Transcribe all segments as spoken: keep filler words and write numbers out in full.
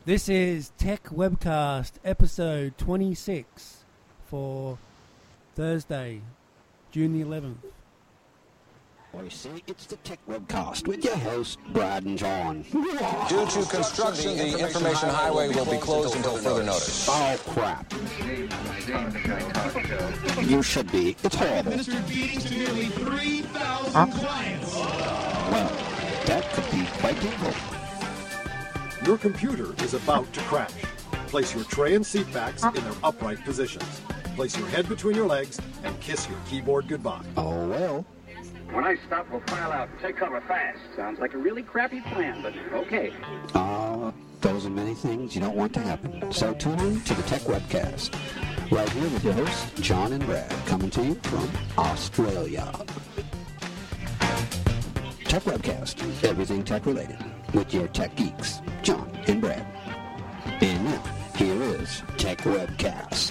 This is Tech Webcast episode twenty-six for Thursday, June the eleventh. Well, you see, it's the Tech Webcast with your hosts, Brad and John. Due to construction, the information highway will be closed until further notice. Oh, crap. You should be. It's horrible. Administered beatings to nearly three thousand clients. Well, that could be quite evil. Your computer is about to crash. Place your tray and seat backs in their upright positions. Place your head between your legs and kiss your keyboard goodbye. Oh, well. When I stop, we'll file out and take cover fast. Sounds like a really crappy plan, but okay. Ah, uh, those are many things you don't want to happen. So tune in to the Tech Webcast. Right here with your hosts, John and Brad, coming to you from Australia. Tech Webcast, everything tech-related, with your tech geeks, John and Brad. And now, here is Tech Webcast.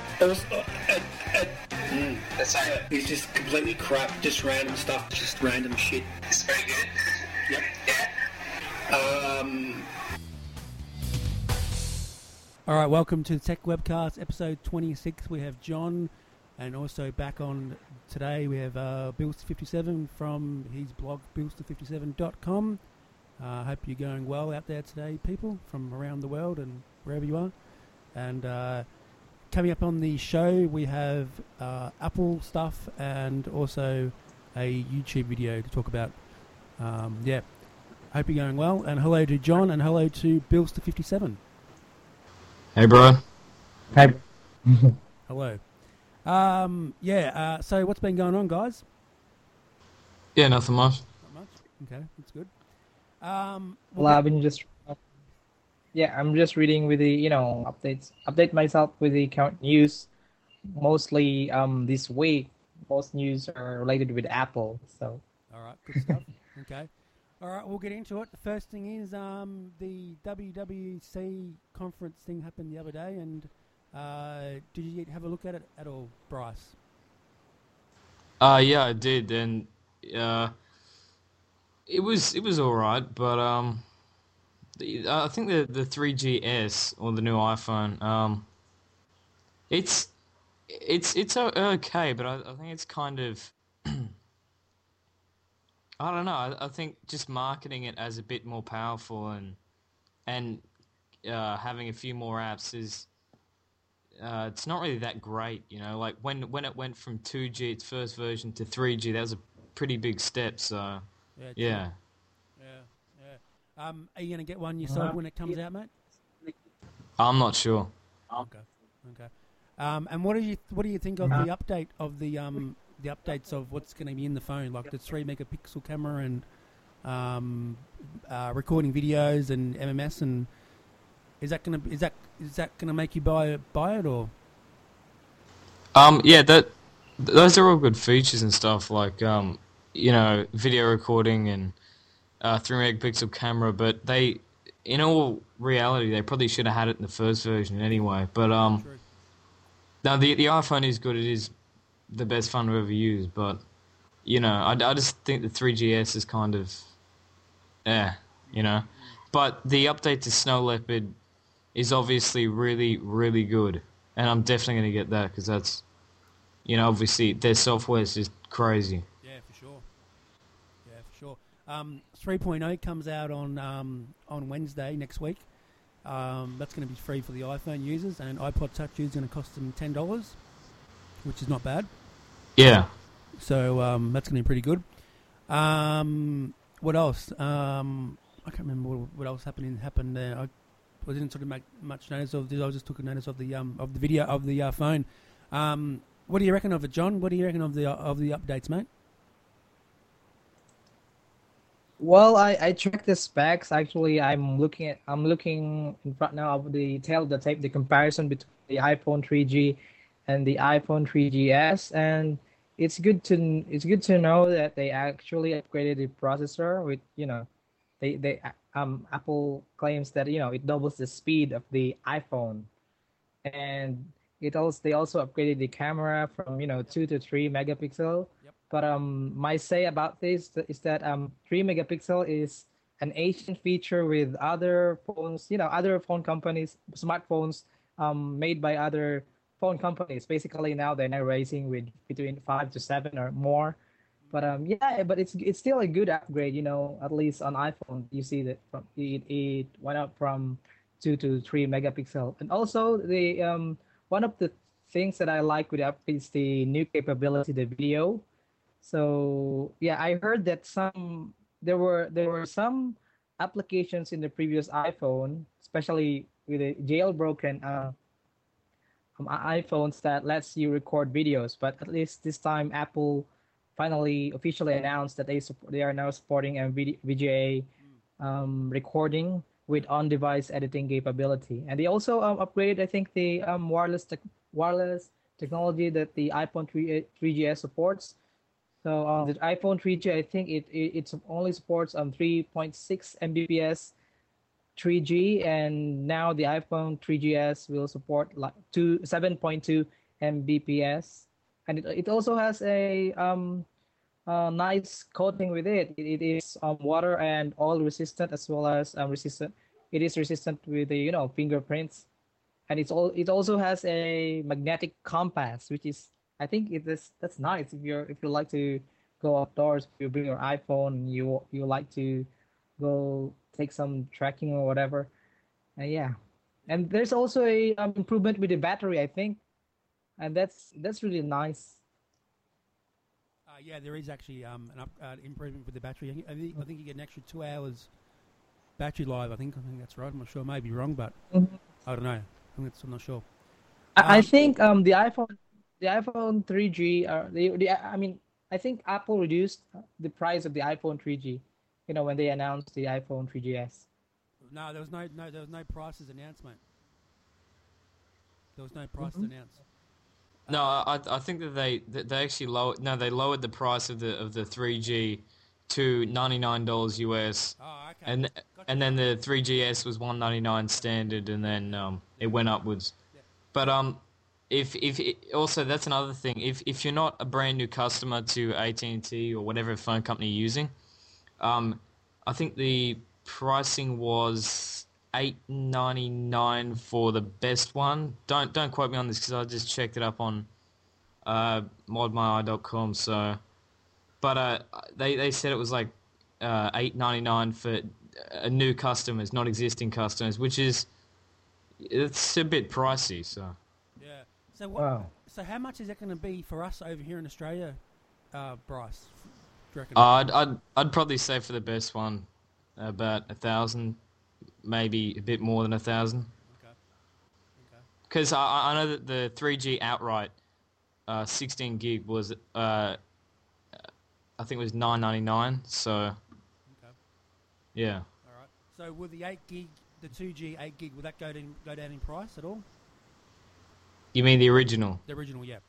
Mm, that's right. Uh, it's just completely crap, just random stuff, just random shit. It's very good. Yep. Yeah. Um. All right, welcome to the Tech Webcast episode twenty-six. We have John, and also back on today we have uh, Billster fifty-seven from his blog billster fifty-seven dot com. I uh, hope you're going well out there today, people from around the world and wherever you are. And uh, coming up on the show, we have uh, Apple stuff and also a YouTube video to talk about. Um, yeah, hope you're going well. And hello to John, and hello to Billster fifty-seven. Hey, bro. Hey. Hello. Um, yeah, uh, so what's been going on, guys? Yeah, nothing much. Not much? Okay, that's good. Um, well, I've been just... Yeah, I'm just reading with the, you know, updates. Update myself with the current news. Mostly um, this week, most news are related with Apple, so... All right, good stuff. Okay. All right, we'll get into it. The first thing is um, the W W C conference thing happened the other day, and uh, did you have a look at it at all, Bryce? Uh, yeah, I did, and uh, it was it was all right, but um, the, I think the the three G S or the new iPhone, um, it's it's it's okay, but I, I think it's kind of. I don't know. I, I think just marketing it as a bit more powerful and and uh, having a few more apps is uh, it's not really that great, you know. Like when when it went from two G, its first version, to three G, that was a pretty big step. So yeah, yeah, yeah, yeah. Um, are you gonna get one yourself when it comes out, mate? I'm not sure. Okay, okay. Um, and what do you what do you think of the update of the um? the updates of what's going to be in the phone, like the three megapixel camera and um, uh, recording videos and M M S, and is that going to is that is that going to make you buy it, buy it or? Um, yeah, that those are all good features and stuff, like um, you know, video recording and uh, three megapixel camera. But they, in all reality, they probably should have had it in the first version anyway. But um, now the the iPhone is good. It is the best phone I've ever used, but you know, I, I just think the three G S is kind of, yeah, you know. But the update to Snow Leopard is obviously really, really good, and I'm definitely going to get that because that's, you know, obviously their software is just crazy. Yeah, for sure. Yeah, for sure. Um, three point oh comes out on um, on Wednesday next week. Um, that's going to be free for the iPhone users, and iPod Touch users going to cost them ten dollars. Which is not bad. Yeah. So um, that's going to be pretty good. Um, what else? Um, I can't remember what, what else happened happened there. I, I didn't sort of make much notice of this. I just took a notice of the um, of the video of the uh, phone. Um, what do you reckon of it, John? What do you reckon of the uh, of the updates, mate? Well, I, I checked the specs. Actually, I'm looking at I'm looking in front now of the tell the tape the comparison between the iPhone three G and the iPhone three G S, and it's good to it's good to know that they actually upgraded the processor with, you know, they they um Apple claims that, you know, it doubles the speed of the iPhone, and it also they also upgraded the camera from, you know, two to three megapixel. Yep. But um my say about this is that um three megapixel is an Asian feature with other phones, you know, other phone companies, smartphones um, made by other phone companies. Basically, now they're now racing with between five to seven or more. But um, yeah, but it's it's still a good upgrade, you know. At least on iPhone, you see that from it, it went up from two to three megapixel, and also the um one of the things that I like with the app is the new capability, the video. So yeah, I heard that some there were there were some applications in the previous iPhone, especially with the jailbroken uh, um, i- iPhones that lets you record videos. But at least this time, Apple finally officially announced that they support, they are now supporting a V G A um, recording with on-device editing capability, and they also um, upgraded, I think, the um, wireless tech wireless technology that the iPhone three, three G S supports. So um, the iPhone three G, I think it it, it only supports um three point six megabits per second three G, and now the iPhone three G S will support like two seven point two megabits per second, and it, it also has a um uh, nice coating with it. It, it is um, water and oil resistant, as well as um, resistant. It is resistant with the you know fingerprints, and it's all. It also has a magnetic compass, which is, I think it is that's nice if you're if you like to go outdoors. If you bring your iPhone and you you like to go take some trekking or whatever. Uh, yeah, and there's also a um, improvement with the battery, I think, and that's that's really nice. Uh, yeah, there is actually um, an up, uh, improvement with the battery. I think, I think I think you get an extra two hours battery life. I think I think that's right. I'm not sure. I may be wrong, but mm-hmm. I don't know. I think it's, I'm not sure. I, Um, I think um the iPhone the iPhone three G uh the, the I mean I think Apple reduced the price of the iPhone three G, you know, when they announced the iPhone three G S. no, there was no no there was no prices announcement. There was no prices Mhm. announced. No, I I think that they that they actually lowered no they lowered the price of the of the three G to ninety nine dollars U S. Oh, okay. And and then the three G S was one ninety nine standard, and then um it went upwards. Yeah. But um if if it, also that's another thing. If if you're not a brand new customer to A T and T or whatever phone company you're using, um I think the pricing was eight ninety nine for the best one. Don't don't quote me on this because I just checked it up on uh, mod my eye dot com. So, but uh, they they said it was like uh, eight ninety nine for uh, new customers, not existing customers, which is it's a bit pricey. So Yeah. So what? Wow. So how much is that going to be for us over here in Australia, uh, Bryce? Do you reckon? uh, I'd I'd I'd probably say for the best one about a thousand, maybe a bit more than a thousand. Okay. Okay. Because I, I know that the three G outright uh, sixteen gig was, uh, I think it was nine ninety nine. So, Okay. yeah. All right. So will the eight gig, the two G eight gig, will that go down go down in price at all? You mean the original, The original, yeah.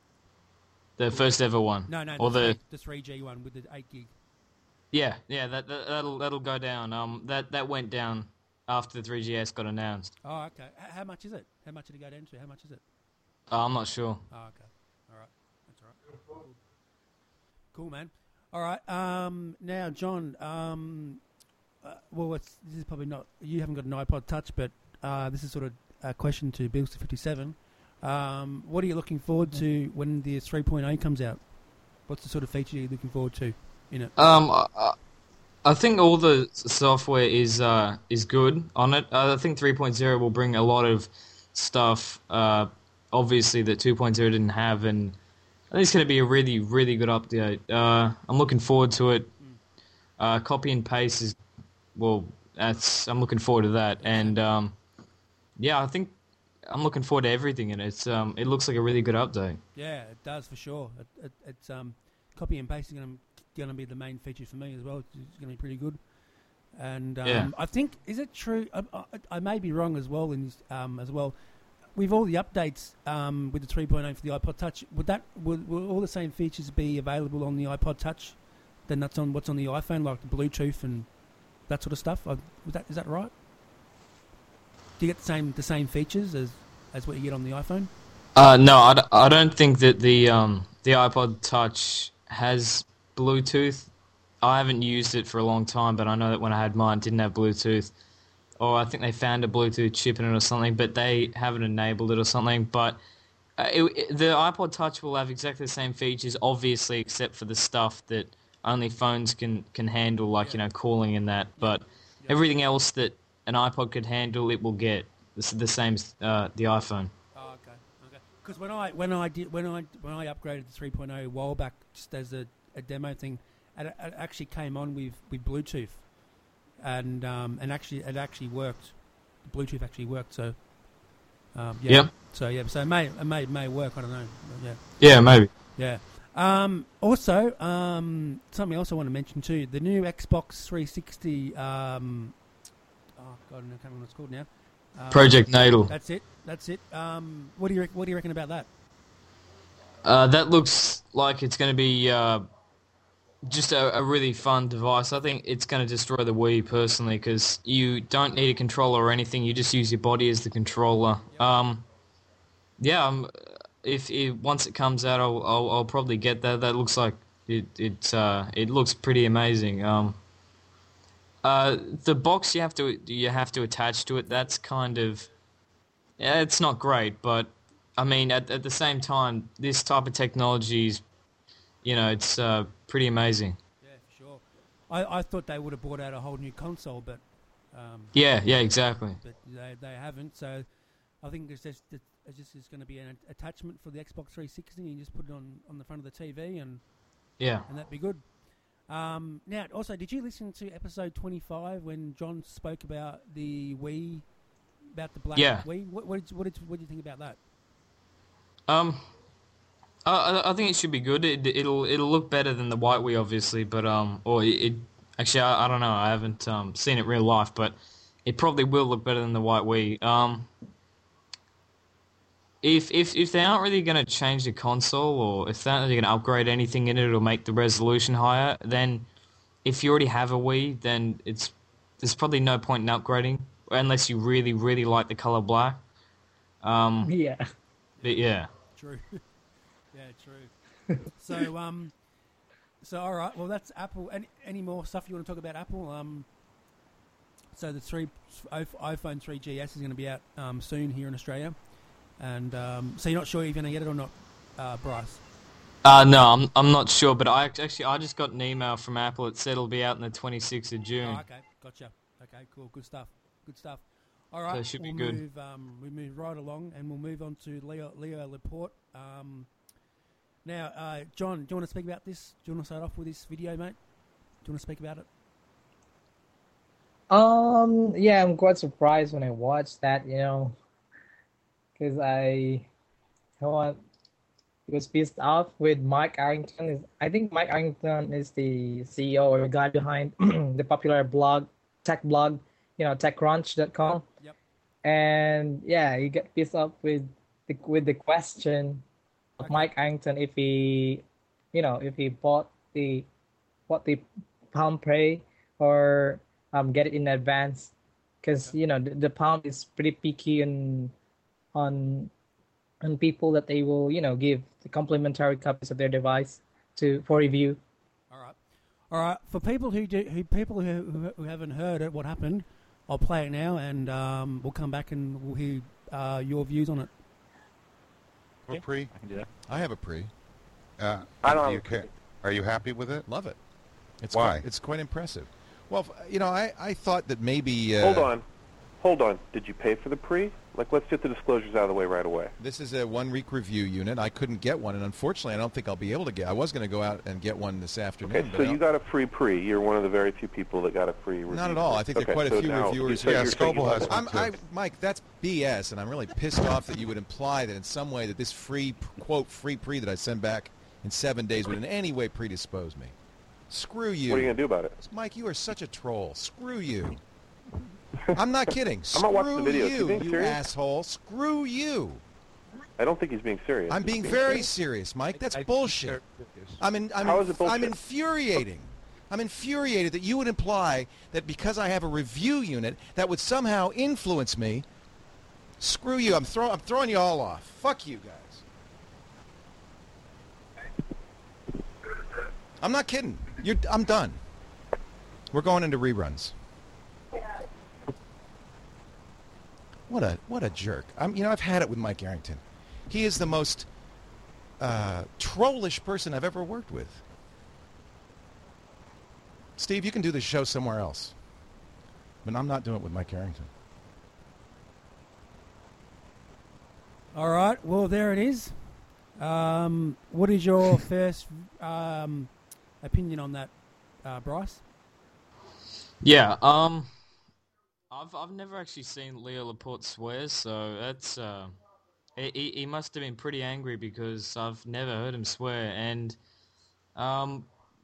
the first ever one? No, no. Or the the three- the three G one with the eight gig. yeah, yeah. That, that that'll that'll go down. Um, that that went down after the three G S got announced. Oh, okay. H- how much is it? How much did it go down to? How much is it? Uh, I'm not sure. Oh, okay. All right. That's all right. Cool, cool man. All right. Um, now, John. Um, uh, well, it's, this is probably not. You haven't got an iPod Touch, but uh, this is sort of a question to Bills to fifty-seven. Um, what are you looking forward to when the three point oh comes out? What's the sort of feature you're looking forward to in it? Um, I, I think all the software is uh is good on it. Uh, I think three point oh will bring a lot of stuff. Uh, obviously that two point oh didn't have, and I think it's going to be a really really good update. Uh, I'm looking forward to it. Uh, copy and paste is well. That's I'm looking forward to that, and um, yeah, I think I'm looking forward to everything in it. It's um, it looks like a really good update. Yeah, it does for sure. It, it, it's um, copy and pasting going to going to be the main feature for me as well. It's, it's going to be pretty good. And um, Yeah. I think, is it true? I, I, I may be wrong as well. In this, um, as well, with all the updates um, with the three point oh for the iPod Touch, would that would, will all the same features be available on the iPod Touch? Then that's on what's on the iPhone, like the Bluetooth and that sort of stuff. I, was that is that right? Do you get the same the same features as, as what you get on the iPhone? Uh, no, I, d- I don't think that the um, the iPod Touch has Bluetooth. I haven't used it for a long time, but I know that when I had mine, it didn't have Bluetooth. Or I think they found a Bluetooth chip in it or something, but they haven't enabled it or something. But uh, it, it, the iPod Touch will have exactly the same features, obviously, except for the stuff that only phones can, can handle, like, you know, calling and that. But everything else that an iPod could handle, it will get. This is the same as uh, the iPhone. Oh, okay, okay. Because when I when I did when I when I upgraded to three point oh a while back, just as a, a demo thing, it, it actually came on with, with Bluetooth, and um, and actually it actually worked. The Bluetooth actually worked. So um, yeah. Yep. So yeah. So it may it may may work. I don't know. Yeah. Yeah, maybe. Yeah. Um, also, um, something else I want to mention too: the new Xbox three sixty. Um, oh God, I can't remember what it's called now. Um, Project Natal. That's it. That's it. Um, what do you What do you reckon about that? Uh, that looks like it's going to be uh, just a, a really fun device. I think it's going to destroy the Wii personally because you don't need a controller or anything. You just use your body as the controller. Yep. Um, yeah. Um, if it, once it comes out, I'll, I'll I'll probably get that. That looks like it. It uh, it looks pretty amazing. Um, uh, the box you have to you have to attach to it. That's kind of yeah, it's not great, but I mean, at at the same time, this type of technology is, you know, it's uh, pretty amazing. Yeah, for sure. I, I thought they would have brought out a whole new console, but um, yeah, yeah, exactly. But they they haven't. So I think it's just it's just is going to be an attachment for the Xbox three sixty. And you just put it on, on the front of the T V, and yeah, and that'd be good. Um, now, also, did you listen to episode twenty-five when John spoke about the Wii, about the black yeah. Wii? What, what, did, what, did, what did you think about that? Um, I, I think it should be good. It, it'll it'll look better than the white Wii, obviously, but um, or it, it actually I, I don't know. I haven't um seen it in real life, but it probably will look better than the white Wii. Um, if if if they aren't really going to change the console, or if they're not really going to upgrade anything in it or make the resolution higher, then if you already have a Wii, then it's there's probably no point in upgrading unless you really really like the color black. Um, yeah. But yeah. True. Yeah, true. so, um, so all right. Well, that's Apple. Any any more stuff you want to talk about Apple? Um, so the three iPhone three G S is going to be out um, soon here in Australia, and um, so you're not sure if you're going to get it or not, uh, Bryce? Uh, no, I'm I'm not sure, but I actually I just got an email from Apple. It said it'll be out on the twenty-sixth of June. Oh, okay, gotcha. Okay, cool, good stuff. Good stuff. All right, so it should we'll be good. Move, um, we move right along, and we'll move on to Leo Leo Laporte. Um, now, uh, John, do you want to speak about this? Do you want to start off with this video, mate? Do you want to speak about it? Um, yeah, I'm quite surprised when I watched that, you know, because I, I want, was pissed off with Mike Arrington. Is I think Mike Arrington is the C E O or the guy behind the popular blog, tech blog, you know, TechCrunch dot com. Yep. And yeah, he got pissed off with the with the question of Okay. Mike Arrington if he, you know, if he bought the, bought the Palm Pre or um get it in advance, because you know the, the Palm is pretty picky on, on, on people that they will you know give the complimentary copies of their device to for review. All right, all right. For people who do, who people who, who who haven't heard it, what happened? I'll play it now, and um, we'll come back and we'll hear uh, your views on it. A pre? I can do that. I have a pre. Uh, I don't do you have a pre. ca- Are you happy with it? Love it. It's Why? Quite, it's quite impressive. Well, f- you know, I, I thought that maybe... Uh, Hold on. Hold on. Did you pay for the pre? Like, let's get the disclosures out of the way right away. This is a one-week review unit. I couldn't get one, and unfortunately, I don't think I'll be able to get... I was going to go out and get one this afternoon. Okay, but so I you don't- got a free pre. You're one of the very few people that got a free review. Not at all. I think there okay, are quite a so few now, reviewers. You said Yeah, you're saying you Scoble has bought- one. I'm, I, Mike, that's B S, and I'm really pissed off that you would imply that in some way that this free, quote, free pre that I send back in seven days would in any way predispose me. Screw you. What are you going to do about it? Mike, you are such a troll. Screw you. I'm not kidding. I'm Screw not watching the videos. You you, being you serious? asshole. Screw you. I don't think he's being serious. I'm Is he being very serious? serious, Mike. That's I- bullshit. I'm in, I'm, How in- is it bullshit? I'm infuriating. I'm infuriated that you would imply that because I have a review unit that would somehow influence me. Screw you. I'm throwing I'm throwing you all off. Fuck you guys. I'm not kidding. You're I'm done. We're going into reruns. What a what a jerk. I'm, you know, I've had it with Mike Arrington. He is the most uh, trollish person I've ever worked with. Steve, you can do this show somewhere else. But I'm not doing it with Mike Arrington. All right. Well, there it is. Um, what is your first um, opinion on that, uh, Bryce? Yeah. Um, I've I've never actually seen Leo Laporte swear, so that's uh, he he must have been pretty angry because I've never heard him swear, and um,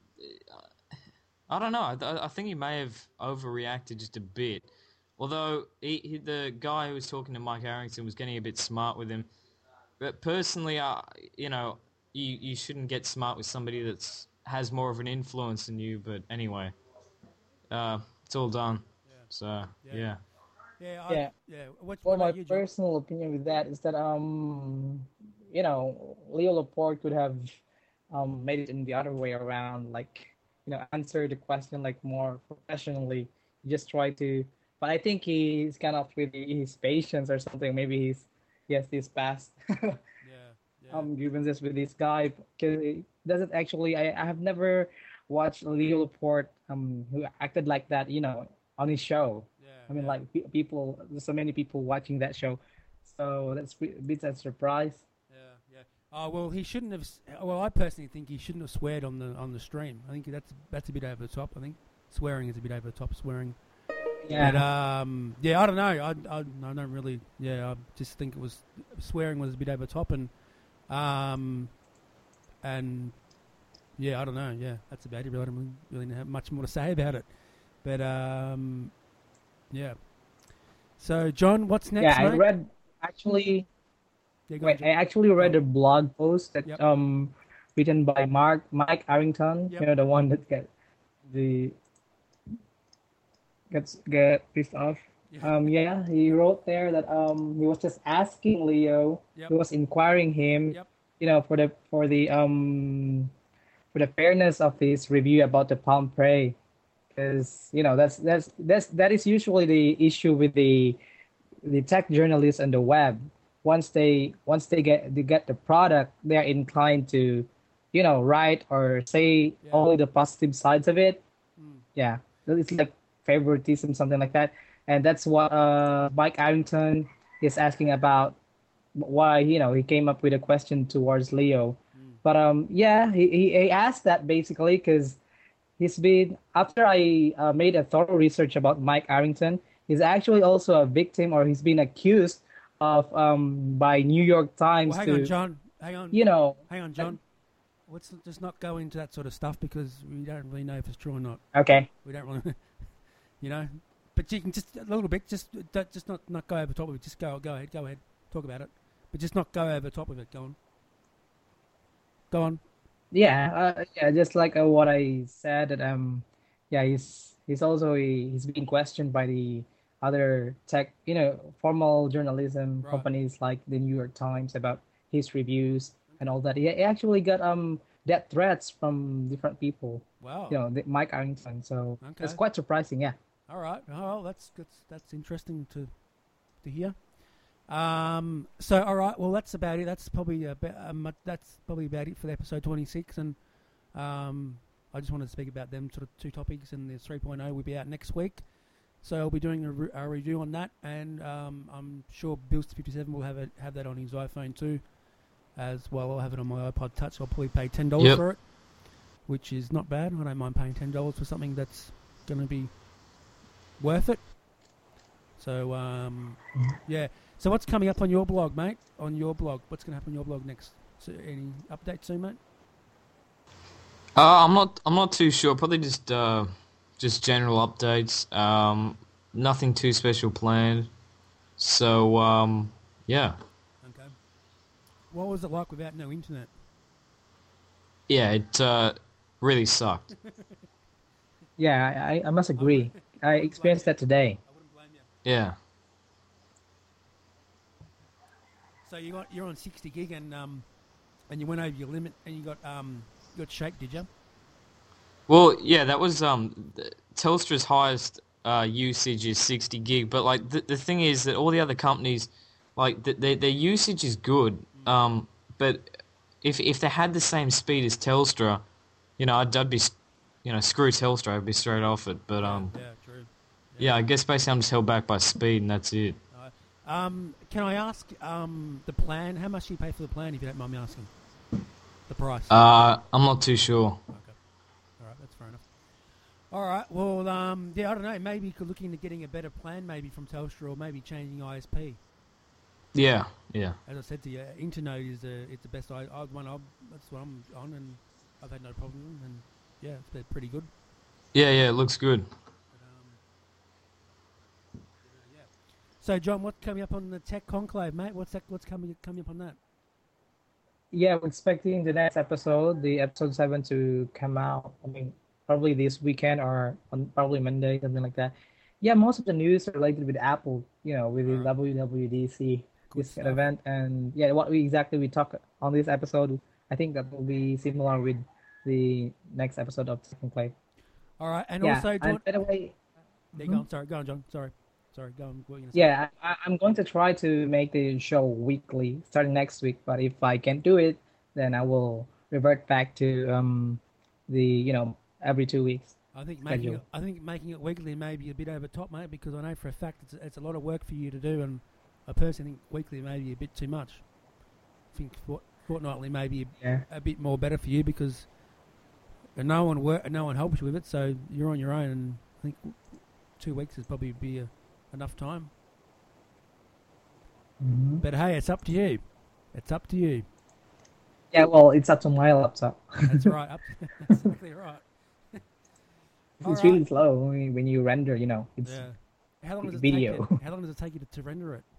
I don't know. I, I think he may have overreacted just a bit. Although he, he, the guy who was talking to Mike Harrington was getting a bit smart with him. But personally, uh, you know, you, you shouldn't get smart with somebody that's has more of an influence than you. But anyway, uh, it's all done. Yeah. So, yeah. Yeah. Yeah. I, Yeah. yeah. What, Well, what my about you, John? personal opinion with that is that um, you know, Leo Laporte could have um made it in the other way around, like, you know, answer the question like more professionally. Just try to, but I think he's kind of with his patience or something. Maybe he's he has this past Yeah. Yeah. um grievances with this guy because it doesn't actually. I, I have never watched Leo Laporte um who acted like that, you know, on his show. Yeah. I mean, yeah. like pe- people, there's so many people watching that show, so that's a bit of a surprise. Yeah, yeah. Oh well, he shouldn't have. s- Well, I personally think he shouldn't have sweared on the on the stream. I think that's that's a bit over the top. I think swearing is a bit over the top. Swearing. Yeah. But, um. Yeah, I don't know. I, I I don't really. Yeah, I just think it was swearing was a bit over the top, and um, and yeah, I don't know. Yeah, that's about it. Really, I don't really have much more to say about it. But um, yeah. So, John, what's next? Yeah, I mate? read actually. Yeah, go on, Wait, John. I actually read a blog post that Yep. um written by Mark Mike Arrington. Yep. You know, the one that get the gets get pissed off. Yeah. Um, yeah, he wrote there that um he was just asking Leo. Yep. He was inquiring him. Yep. You know, for the for the um for the fairness of his review about the Palm Pre, because you know that's that's that's that is usually the issue with the the tech journalists on the web. Once they once they get they get the product, they're inclined to, you know, write or say Yeah. only the positive sides of it. Mm. Yeah, it's like favoritism, something like that, and that's what uh, Mike Arrington is asking about. Why, you know, he came up with a question towards Leo, Mm. but um yeah, he he, he asked that basically because he's been after I uh, made a thorough research about Mike Arrington. He's actually also a victim, or he's been accused of um by New York Times Well, hang to, on, John. Hang on. you know, Hang on, John. Let's just not go into that sort of stuff because we don't really know if it's true or not. okay. We don't really, you know. But you can just a little bit, just don't- just not not go over top of it. Just go go ahead, go ahead, talk about it. But just not go over top of it. Go on. Go on. Yeah, uh, yeah, just like uh, what I said that um, yeah, he's he's also he's being questioned by the other tech, you know, formal journalism Right. companies like the New York Times about his reviews and all that. He, he actually got um death threats from different people. Wow. You know, the, Mike Arrington. So Okay. it's quite surprising. Yeah. All right. Oh, well, that's that's that's interesting to to hear. Um. So, all right. Well, that's about it. That's probably about, um, that's probably about it for the episode twenty-six. And um, I just wanted to speak about them sort of two topics. And the three point oh will be out next week. So I'll be doing a, re- a review on that, and um, I'm sure Bills fifty-seven will have it have that on his iPhone too, as well. I'll have it on my iPod Touch. I'll probably pay ten dollars Yep. for it, which is not bad. I don't mind paying ten dollars for something that's going to be worth it. So um, yeah. So what's coming up on your blog, mate? On your blog, what's going to happen on your blog next? So any updates soon, mate? Uh, I'm not. I'm not too sure. Probably just uh, just general updates. Um, nothing too special planned. So um, yeah, Okay. What was it like without no internet? yeah. It uh, really sucked. Yeah, I, I must agree. I experienced that today. I wouldn't blame you. Yeah. So you got you're on sixty gig and um and you went over your limit and you got um you got shake, did you? Well, yeah, that was um, Telstra's highest uh, usage is sixty gig, but like the the thing is that all the other companies, like the, their their usage is good, um, but if if they had the same speed as Telstra, you know, I'd, I'd be, you know, screw Telstra, I'd be straight off it. But um, Yeah, true. yeah. yeah, I guess basically I'm just held back by speed, and that's it. Um, can I ask um, the plan? How much do you pay for the plan, if you don't mind me asking? The price. Uh, I'm not too sure. Okay. All right, that's fair enough. All right. Well, um, yeah, I don't know. Maybe you could look into getting a better plan, maybe from Telstra, or maybe changing I S P. Yeah, yeah. As I said to you, Internode is the it's the best I, I one. I, that's what I'm on, and I've had no problem. And yeah, it's been pretty good. Yeah, yeah, it looks good. So, John, what's coming up on the Tech Conclave, mate? What's that, what's coming coming up on that? Yeah, we're expecting the next episode, the episode seven, to come out. I mean, probably this weekend or on probably Monday, something like that. Yeah, most of the news are related with Apple, you know, with the Right. W W D C, Good this stuff. event, and yeah, what we exactly we talk on this episode, I think that will be similar with the next episode of Tech Conclave. All right, and Yeah, also, do you and want, by the way, there you go. I'm sorry, go on, John. Sorry, sorry, go on. What were you gonna say? yeah, I, I'm going to try to make the show weekly starting next week. But if I can't do it, then I will revert back to um the you know every two weeks. I think making schedule. it, I think making it weekly may be a bit over top, mate, because I know for a fact it's it's a lot of work for you to do, and I personally think weekly may be a bit too much. I think fort, fortnightly may be a, Yeah. a bit more better for you because no one work, no one helps you with it, so you're on your own. And I think two weeks is probably be a, enough time. Mm-hmm. But hey, it's up to you. It's up to you. Yeah, well, it's up to my laptop. That's right. Up to, that's exactly right. It's All right. really slow when you, when you render. You know, it's Yeah. How long does it video. take? You, how long does it take you to, to render it?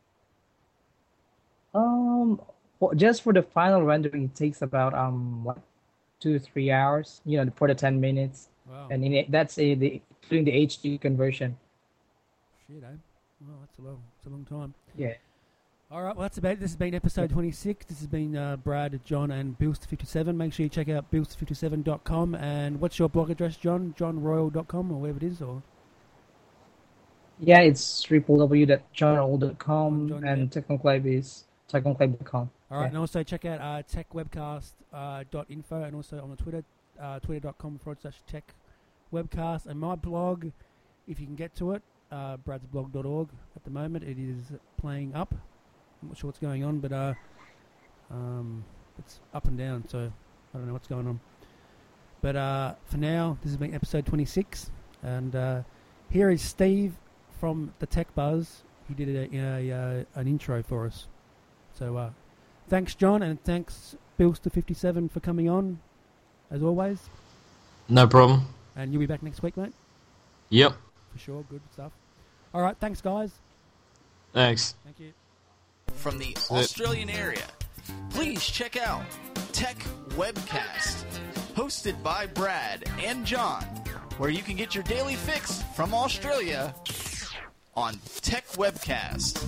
Um, well, just for the final rendering, it takes about um what two three hours. You know, for the ten minutes, Wow. and in it, that's a the including the H D conversion. Shit, eh? Well, that's a long, it's a long time. Yeah. All right, well, that's about it. This has been episode twenty-six. This has been uh, Brad, John, and Bilster fifty-seven. Make sure you check out bilster fifty-seven dot com. And what's your blog address, John? john royal dot com or wherever it is? Or Yeah, it's w w w dot john roll dot com John, and yeah. TechConclave is tech conclave dot com. All right, Yeah. and also check out uh, tech webcast dot info and also on the Twitter, uh, twitter.com forward slash tech webcast. And my blog, if you can get to it, uh, brads blog dot org. At the moment, it is playing up. I'm not sure what's going on, but uh, um, it's up and down, so I don't know what's going on. But uh, for now, this has been episode twenty-six, and uh, here is Steve from the Tech Buzz. He did a, a, uh, an intro for us. So uh, thanks, John, and thanks, Bilster fifty-seven, for coming on, as always. No problem. And you'll be back next week, mate? Yep. For sure, good stuff. All right, thanks, guys. Thanks. Thank you. From the Australian area, please check out Tech Webcast, hosted by Brad and John, where you can get your daily fix from Australia on Tech Webcast.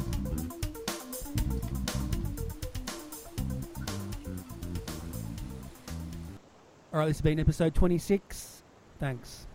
All right, this has been episode twenty-six. Thanks.